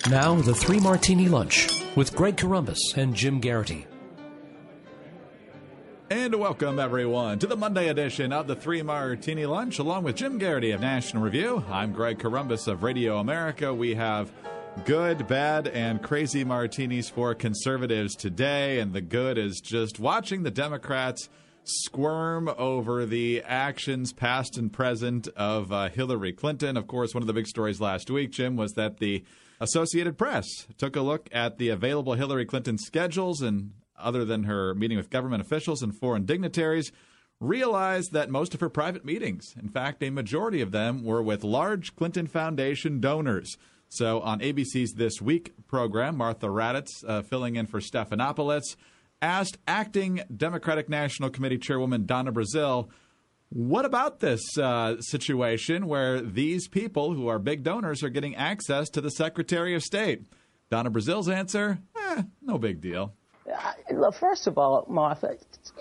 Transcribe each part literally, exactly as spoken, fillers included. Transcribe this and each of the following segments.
Now, the Three Martini Lunch with Greg Corombos and Jim Garrity. And welcome, everyone, to the Monday edition of the Three Martini Lunch, along with Jim Garrity of National Review. I'm Greg Corombos of Radio America. We have good, bad, and crazy martinis for conservatives today, and the good is just watching the Democrats squirm over the actions, past and present, of uh, Hillary Clinton. Of course, one of the big stories last week, Jim, was that the Associated Press took a look at the available Hillary Clinton schedules, and other than her meeting with government officials and foreign dignitaries, realized that most of her private meetings, in fact, a majority of them, were with large Clinton Foundation donors. So on A B C's This Week program, Martha Raddatz, uh, filling in for Stephanopoulos, asked acting Democratic National Committee Chairwoman Donna Brazile, what about this uh, situation where these people who are big donors are getting access to the Secretary of State? Donna Brazile's answer, eh, no big deal. Uh, first of all, Martha,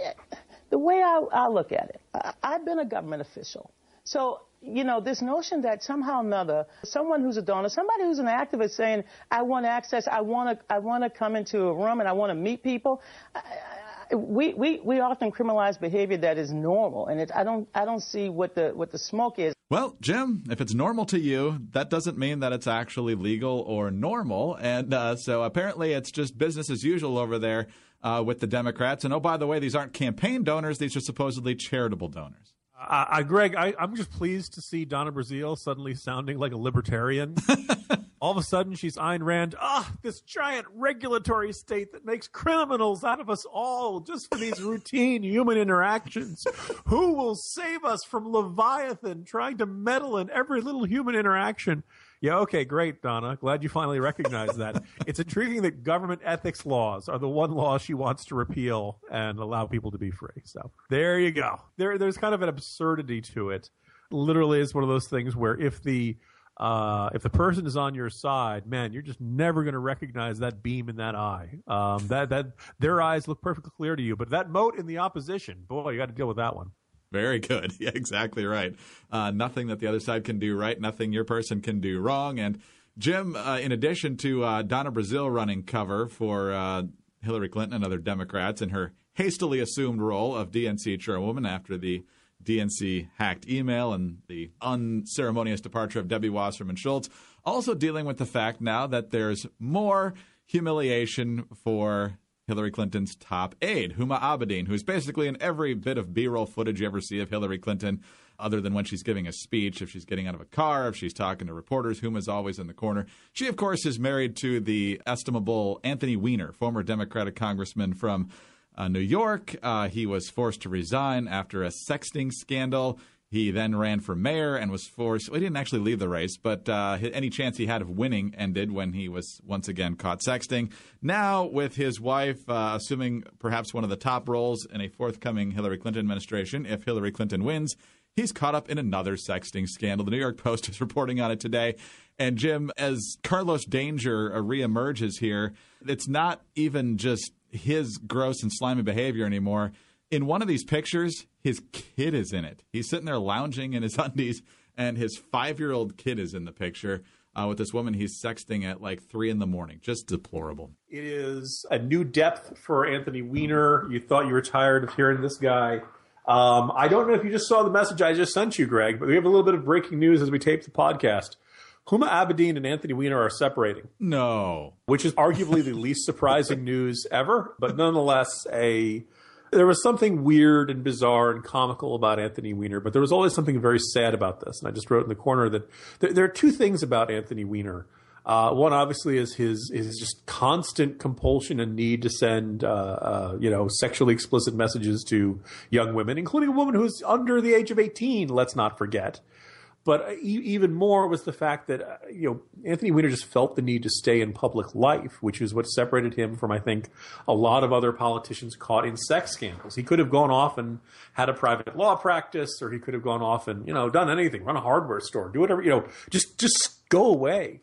the way I, I look at it, I, I've been a government official. So, you know, this notion that somehow or another, someone who's a donor, somebody who's an activist saying, I want access, I want to I want to come into a room and I want to meet people, I, I, we, we, we often criminalize behavior that is normal, and it, I don't I don't see what the what the smoke is. Well, Jim, if it's normal to you, that doesn't mean that it's actually legal or normal. And uh, so apparently it's just business as usual over there uh, with the Democrats. And, oh, by the way, these aren't campaign donors. These are supposedly charitable donors. Uh, I, Greg, I, I'm just pleased to see Donna Brazile suddenly sounding like a libertarian. All of a sudden, she's Ayn Rand. Ah, this giant regulatory state that makes criminals out of us all just for these routine human interactions. Who will save us from Leviathan trying to meddle in every little human interaction? Yeah, okay, great, Donna. Glad you finally recognize that. It's intriguing that government ethics laws are the one law she wants to repeal and allow people to be free. So there you go. There, there's kind of an absurdity to it. Literally, it's one of those things where if the uh, if the person is on your side, man, you're just never going to recognize that beam in that eye. Um, that that their eyes look perfectly clear to you, but that moat in the opposition, boy, you got to deal with that one. Very good. Yeah, exactly right. Uh, nothing that the other side can do right, nothing your person can do wrong. And Jim, uh, in addition to uh, Donna Brazile running cover for uh, Hillary Clinton and other Democrats in her hastily assumed role of D N C chairwoman after the D N C hacked email and the unceremonious departure of Debbie Wasserman Schultz, also dealing with the fact now that there's more humiliation for Hillary Clinton's top aide, Huma Abedin, who's basically in every bit of B-roll footage you ever see of Hillary Clinton, other than when she's giving a speech, if she's getting out of a car, if she's talking to reporters. Huma's always in the corner. She, of course, is married to the estimable Anthony Weiner, former Democratic congressman from uh, New York. Uh, he was forced to resign after a sexting scandal. He then ran for mayor and was forced – well, he didn't actually leave the race, but uh, any chance he had of winning ended when he was once again caught sexting. Now, with his wife uh, assuming perhaps one of the top roles in a forthcoming Hillary Clinton administration, if Hillary Clinton wins, he's caught up in another sexting scandal. The New York Post is reporting on it today. And, Jim, as Carlos Danger uh, reemerges here, it's not even just his gross and slimy behavior anymore. In one of these pictures, his kid is in it. He's sitting there lounging in his undies, and his five-year-old kid is in the picture uh, with this woman he's sexting at like three in the morning. Just deplorable. It is a new depth for Anthony Weiner. You thought you were tired of hearing this guy. Um, I don't know if you just saw the message I just sent you, Greg, but we have a little bit of breaking news as we tape the podcast. Huma Abedin and Anthony Weiner are separating. No. Which is arguably the least surprising news ever, but nonetheless a... There was something weird and bizarre and comical about Anthony Weiner, but there was always something very sad about this. And I just wrote in the corner that there, there are two things about Anthony Weiner. Uh, one, obviously, is his is just constant compulsion and need to send, uh, uh, you know, sexually explicit messages to young women, including a woman who's under the age of eighteen, let's not forget. But even more was the fact that, uh, you know, Anthony Weiner just felt the need to stay in public life, which is what separated him from, I think, a lot of other politicians caught in sex scandals. He could have gone off and had a private law practice, or he could have gone off and, you know, done anything, run a hardware store, do whatever, you know, just just go away.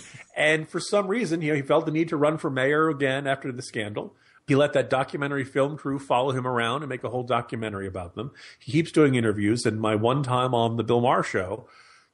And for some reason, you know, he felt the need to run for mayor again after the scandal. He let that documentary film crew follow him around and make a whole documentary about them. He keeps doing interviews. And my one time on the Bill Maher show,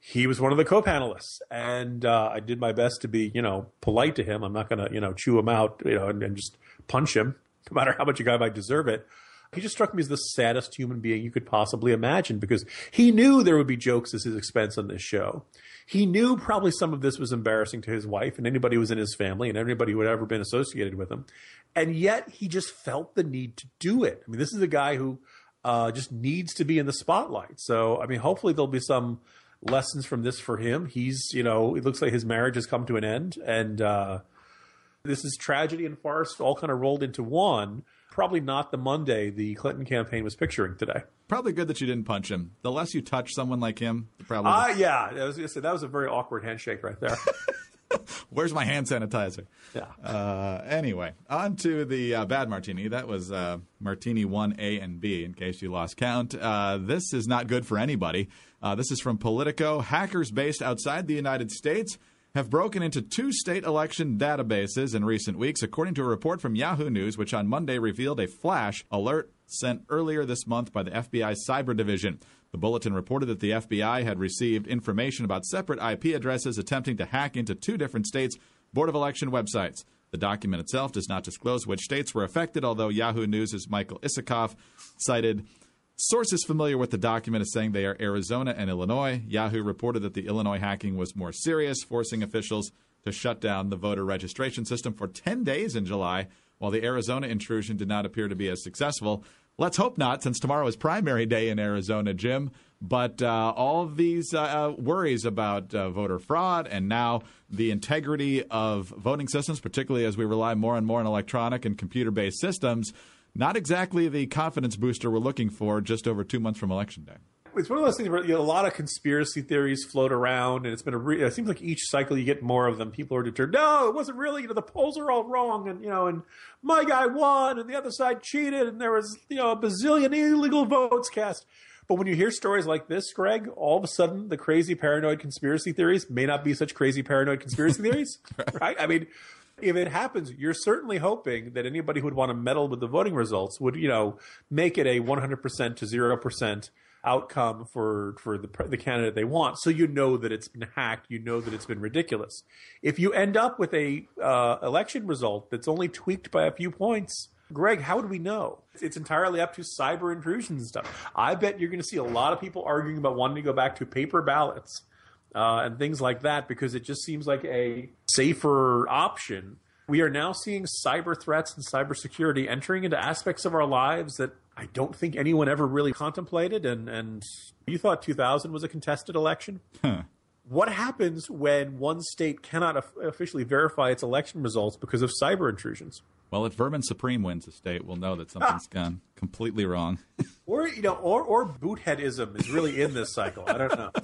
he was one of the co-panelists, and uh, I did my best to be, you know, polite to him. I'm not going to, you know, chew him out, you know, and, and just punch him, no matter how much a guy might deserve it. He just struck me as the saddest human being you could possibly imagine, because he knew there would be jokes at his expense on this show. He knew probably some of this was embarrassing to his wife and anybody who was in his family and anybody who had ever been associated with him. And yet he just felt the need to do it. I mean, this is a guy who uh, just needs to be in the spotlight. So, I mean, hopefully there'll be some lessons from this for him. He's, you know, it looks like his marriage has come to an end. And uh, this is tragedy and farce all kind of rolled into one. Probably not the Monday the Clinton campaign was picturing today. Probably good that you didn't punch him. The less you touch someone like him, the probably. Uh, yeah, I was gonna say, that was a very awkward handshake right there. Where's my hand sanitizer? Yeah. Uh, anyway, on to the uh, bad martini. That was uh, Martini one A and B, in case you lost count. Uh, this is not good for anybody. Uh, this is from Politico. Hackers based outside the United States have broken into two state election databases in recent weeks, according to a report from Yahoo News, which on Monday revealed a flash alert sent earlier this month by the F B I's Cyber Division. The bulletin reported that the F B I had received information about separate I P addresses attempting to hack into two different states' Board of Election websites. The document itself does not disclose which states were affected, although Yahoo News' Michael Isikoff cited sources familiar with the document as saying they are Arizona and Illinois. Yahoo reported that the Illinois hacking was more serious, forcing officials to shut down the voter registration system for ten days in July, while the Arizona intrusion did not appear to be as successful. Let's hope not, since tomorrow is primary day in Arizona, Jim. But uh, all of these uh, worries about uh, voter fraud and now the integrity of voting systems, particularly as we rely more and more on electronic and computer-based systems, not exactly the confidence booster we're looking for just over two months from Election Day. It's one of those things where, you know, a lot of conspiracy theories float around, and it's been a re- it seems like each cycle you get more of them. People are determined, no, it wasn't really, you know, the polls are all wrong, and, you know, and my guy won, and the other side cheated, and there was, you know, a bazillion illegal votes cast. But when you hear stories like this, Greg, all of a sudden the crazy paranoid conspiracy theories may not be such crazy paranoid conspiracy theories, right? I mean, if it happens, you're certainly hoping that anybody who would want to meddle with the voting results would, you know, make it a one hundred percent to zero percent outcome for, for the, the candidate they want. So you know that it's been hacked. You know that it's been ridiculous. If you end up with a uh, election result that's only tweaked by a few points, Greg, how would we know? It's entirely up to cyber intrusions and stuff. I bet you're going to see a lot of people arguing about wanting to go back to paper ballots uh, and things like that, because it just seems like a safer option. We are now seeing cyber threats and cybersecurity entering into aspects of our lives that I don't think anyone ever really contemplated. And, and you thought two thousand was a contested election? Huh. What happens when one state cannot of- officially verify its election results because of cyber intrusions? Well, if Vermin Supreme wins a state, we'll know that something's ah. gone completely wrong. Or, you know, or, or bootheadism is really in this cycle. I don't know.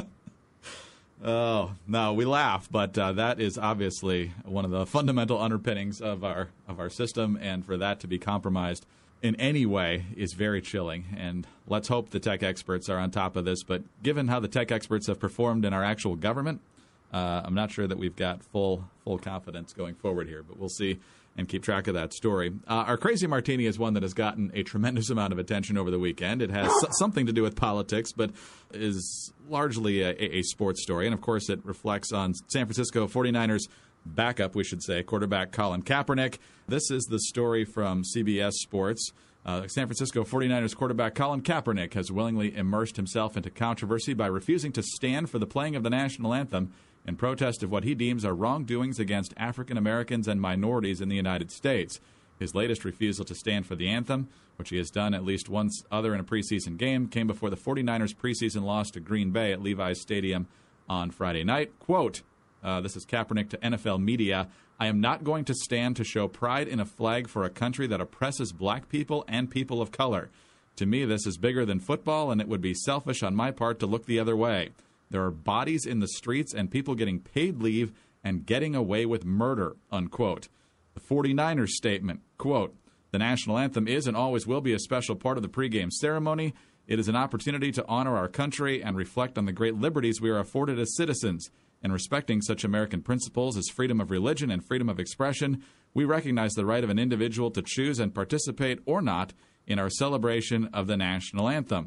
Oh, no, we laugh, but uh, that is obviously one of the fundamental underpinnings of our of our system, and for that to be compromised in any way is very chilling. And let's hope the tech experts are on top of this. But given how the tech experts have performed in our actual government, uh, I'm not sure that we've got full full confidence going forward here, but we'll see and keep track of that story. Uh, our Crazy Martini is one that has gotten a tremendous amount of attention over the weekend. It has something to do with politics, but is largely a, a sports story. And, of course, it reflects on San Francisco forty-niners backup, we should say, quarterback Colin Kaepernick. This is the story from C B S Sports. Uh, San Francisco forty-niners quarterback Colin Kaepernick has willingly immersed himself into controversy by refusing to stand for the playing of the national anthem in protest of what he deems are wrongdoings against African Americans and minorities in the United States. His latest refusal to stand for the anthem, which he has done at least once other in a preseason game, came before the forty-niners' preseason loss to Green Bay at Levi's Stadium on Friday night. Quote, uh, this is Kaepernick to N F L media, "I am not going to stand to show pride in a flag for a country that oppresses black people and people of color. To me, this is bigger than football, and it would be selfish on my part to look the other way. There are bodies in the streets and people getting paid leave and getting away with murder," unquote. The forty-niners statement, quote, "The national anthem is and always will be a special part of the pregame ceremony. It is an opportunity to honor our country and reflect on the great liberties we are afforded as citizens. In respecting such American principles as freedom of religion and freedom of expression, we recognize the right of an individual to choose and participate or not in our celebration of the national anthem."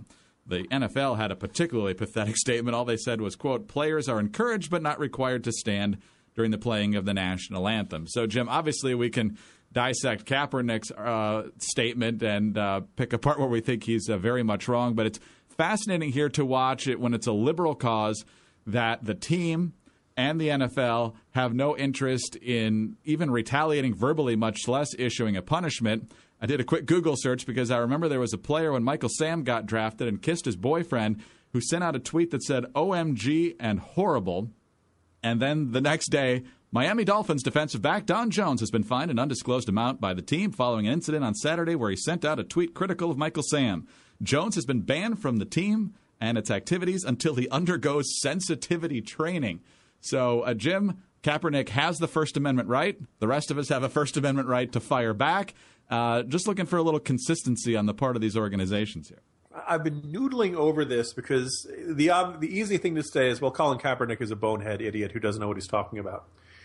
The N F L had a particularly pathetic statement. All they said was, quote, players are encouraged but not required to stand during the playing of the national anthem. So, Jim, obviously we can dissect Kaepernick's uh, statement and uh, pick apart where we think he's uh, very much wrong, but it's fascinating here to watch it when it's a liberal cause that the team and the N F L have no interest in even retaliating verbally, much less issuing a punishment. I did a quick Google search because I remember there was a player when Michael Sam got drafted and kissed his boyfriend who sent out a tweet that said O M G and horrible. And then the next day, Miami Dolphins defensive back Don Jones has been fined an undisclosed amount by the team following an incident on Saturday where he sent out a tweet critical of Michael Sam. Jones has been banned from the team and its activities until he undergoes sensitivity training. So, uh, Jim, Kaepernick has the First Amendment right. The rest of us have a First Amendment right to fire back. Uh, just looking for a little consistency on the part of these organizations here. I've been noodling over this because the um, the easy thing to say is, well, Colin Kaepernick is a bonehead idiot who doesn't know what he's talking about.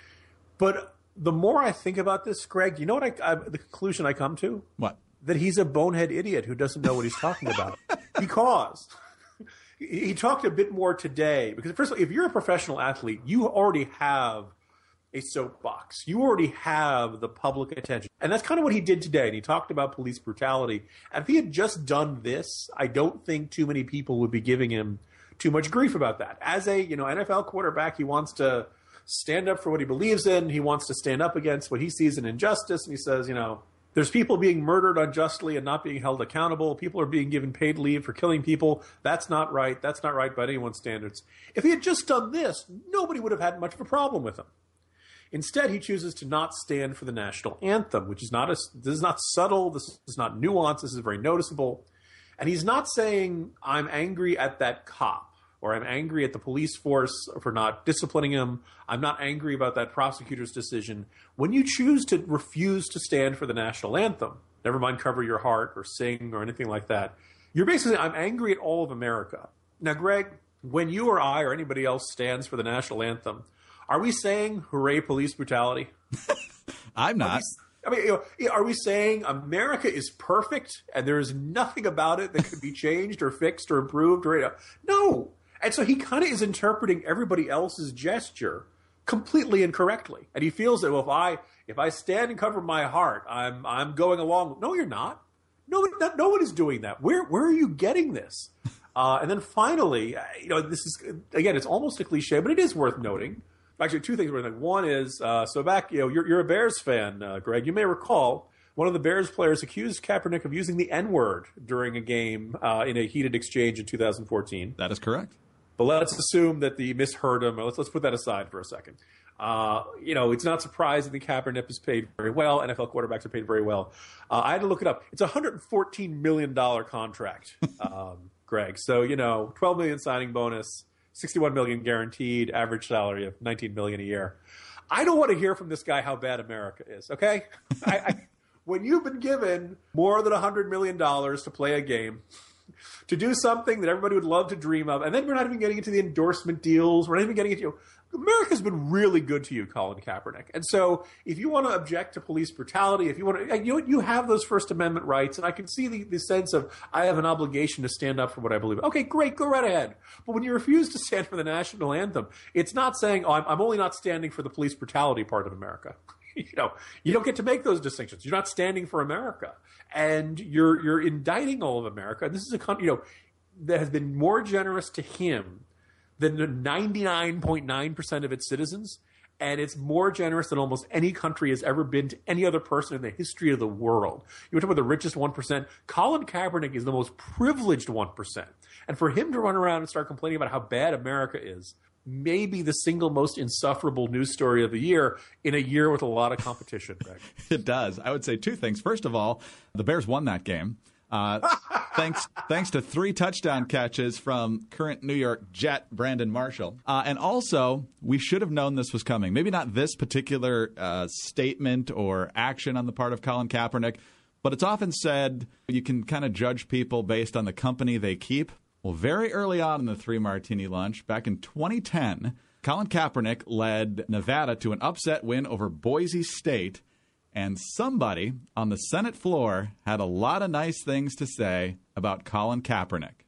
But the more I think about this, Greg, you know what I, I, the conclusion I come to? What? That he's a bonehead idiot who doesn't know what he's talking about. Because he talked a bit more today. Because first of all, if you're a professional athlete, you already have a soapbox. You already have the public attention. And that's kind of what he did today. And he talked about police brutality. And if he had just done this, I don't think too many people would be giving him too much grief about that. As a, you know, N F L quarterback, he wants to stand up for what he believes in. He wants to stand up against what he sees an injustice. And he says, you know, there's people being murdered unjustly and not being held accountable. People are being given paid leave for killing people. That's not right. That's not right by anyone's standards. If he had just done this, nobody would have had much of a problem with him. Instead, he chooses to not stand for the national anthem, which is not a, this is not subtle. This is not nuanced. This is very noticeable. And he's not saying, I'm angry at that cop, or I'm angry at the police force for not disciplining him. I'm not angry about that prosecutor's decision. When you choose to refuse to stand for the national anthem, never mind cover your heart or sing or anything like that, you're basically saying, I'm angry at all of America. Now, Greg, when you or I or anybody else stands for the national anthem, are we saying, hooray, police brutality? I'm not. I mean, you know, are we saying America is perfect and there is nothing about it that could be changed or fixed or improved? Or, you know, no. And so he kind of is interpreting everybody else's gesture completely incorrectly. And he feels that, well, if I if I stand and cover my heart, I'm I'm going along. No, you're not. No, no one is doing that. Where where are you getting this? Uh, and then finally, you know, this is, again, it's almost a cliche, but it is worth noting. Actually, two things. One is, uh, so back, you know, you're, you're a Bears fan, uh, Greg. You may recall one of the Bears players accused Kaepernick of using the N-word during a game uh, in a heated exchange in two thousand fourteen. That is correct. But let's assume that the misheard him. Let's let's put that aside for a second. Uh, you know, it's not surprising that Kaepernick is paid very well. N F L quarterbacks are paid very well. Uh, I had to look it up. It's a one hundred fourteen million dollars contract, um, Greg. So, you know, twelve million dollars signing bonus, sixty-one million dollars guaranteed, average salary of nineteen million dollars a year. I don't want to hear from this guy how bad America is, okay? I, I, when you've been given more than one hundred million dollars to play a game, to do something that everybody would love to dream of, and then we're not even getting into the endorsement deals, we're not even getting into, you know, America's been really good to you, Colin Kaepernick. And so if you want to object to police brutality, if you want to, you know, you have those First Amendment rights, and I can see the, the sense of, I have an obligation to stand up for what I believe. Okay, great, go right ahead. But when you refuse to stand for the national anthem, it's not saying, oh, I'm, I'm only not standing for the police brutality part of America. You know, you don't get to make those distinctions. You're not standing for America, and you're you're indicting all of America. And this is a country, you know, that has been more generous to him than ninety-nine point nine percent of its citizens, and it's more generous than almost any country has ever been to any other person in the history of the world. You talk about the richest one percent. Colin Kaepernick is the most privileged one percent, and for him to run around and start complaining about how bad America is, maybe the single most insufferable news story of the year in a year with a lot of competition, Greg. It does. I would say two things. First of all, the Bears won that game. Uh, thanks thanks to three touchdown catches from current New York Jet Brandon Marshall. Uh, and also, we should have known this was coming. Maybe not this particular uh, statement or action on the part of Colin Kaepernick, but it's often said you can kind of judge people based on the company they keep. Well, very early on in the Three Martini Lunch, back in twenty ten, Colin Kaepernick led Nevada to an upset win over Boise State, and somebody on the Senate floor had a lot of nice things to say about Colin Kaepernick.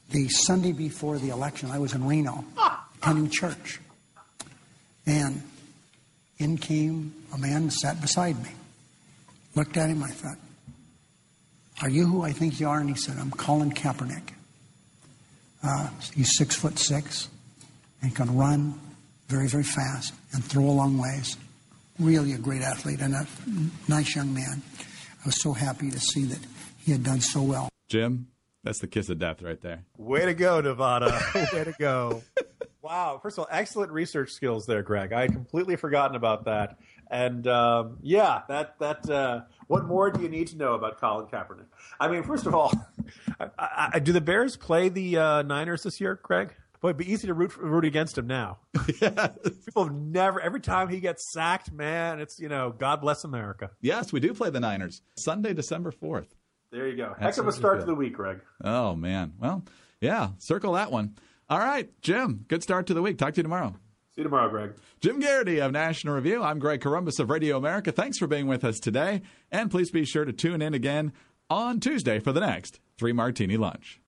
the Sunday before the election, I was in Reno, attending church. And in came a man and sat beside me. Looked at him, I thought, are you who I think you are? And he said, I'm Colin Kaepernick. Uh, he's six foot six and can run very, very fast and throw a long ways. Really a great athlete and a nice young man. I was so happy to see that he had done so well. Jim, that's the kiss of death right there. Way to go, Nevada. Way to go. Wow. First of all, excellent research skills there, Greg. I had completely forgotten about that. And um, yeah, that that uh, what more do you need to know about Colin Kaepernick? I mean, first of all, I, I, I, do the Bears play the uh, Niners this year, Greg? Boy, it'd be easy to root root against him now. Yeah. People have never, every time he gets sacked, man, it's, you know, God bless America. Yes, we do play the Niners. Sunday, December fourth. There you go. Heck of a start to the week, Greg. Oh, man. Well, yeah, circle that one. All right, Jim, good start to the week. Talk to you tomorrow. See you tomorrow, Greg. Jim Garrity of National Review. I'm Greg Corombos of Radio America. Thanks for being with us today. And please be sure to tune in again on Tuesday for the next Three Martini Lunch.